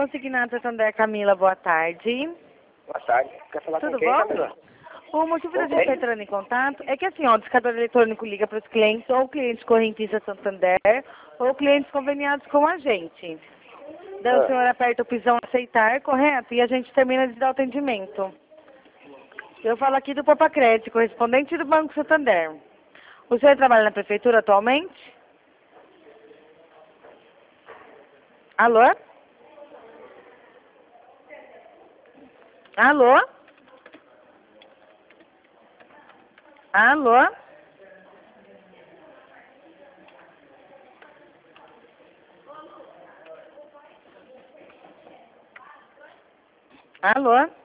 Consignado Santander, Camila, boa tarde. Boa tarde. Quer falar Tudo com quem, bom? Camila? O motivo da Ok. gente estar entrando em contato é que assim, ó, o discador eletrônico liga para os clientes, ou clientes correntistas Santander, ou clientes conveniados com a gente. Daí o senhor aperta o pisão aceitar, correto? E a gente termina de dar o atendimento. Eu falo aqui do Popacred, correspondente do Banco Santander. O senhor trabalha na prefeitura atualmente? Alô? Alô? Alô? Alô?